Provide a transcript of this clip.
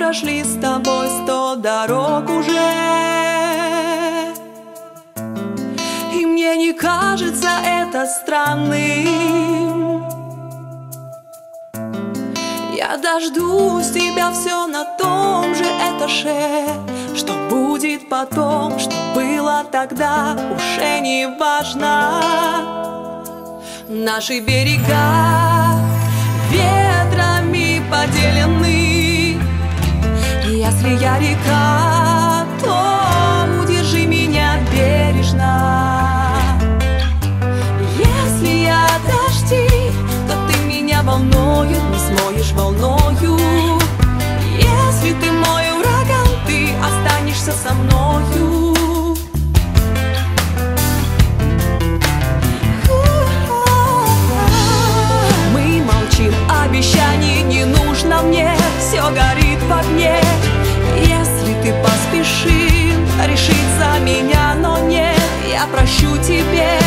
прошли с тобой 100 дорог уже, и мне не кажется это странным. Я дождусь тебя все на том же этаже. Что будет потом, что было тогда, уже не важно. Наши берега ветрами поделены. Если я река, то удержи меня бережно. Если я дожди, то ты меня волнует, не смоешь волною. Если ты мой ураган, ты останешься со мною. Мы молчим, обещаний не нужно мне, все горит в огне. Если ты поспешил решить за меня, но нет, я прощу тебе.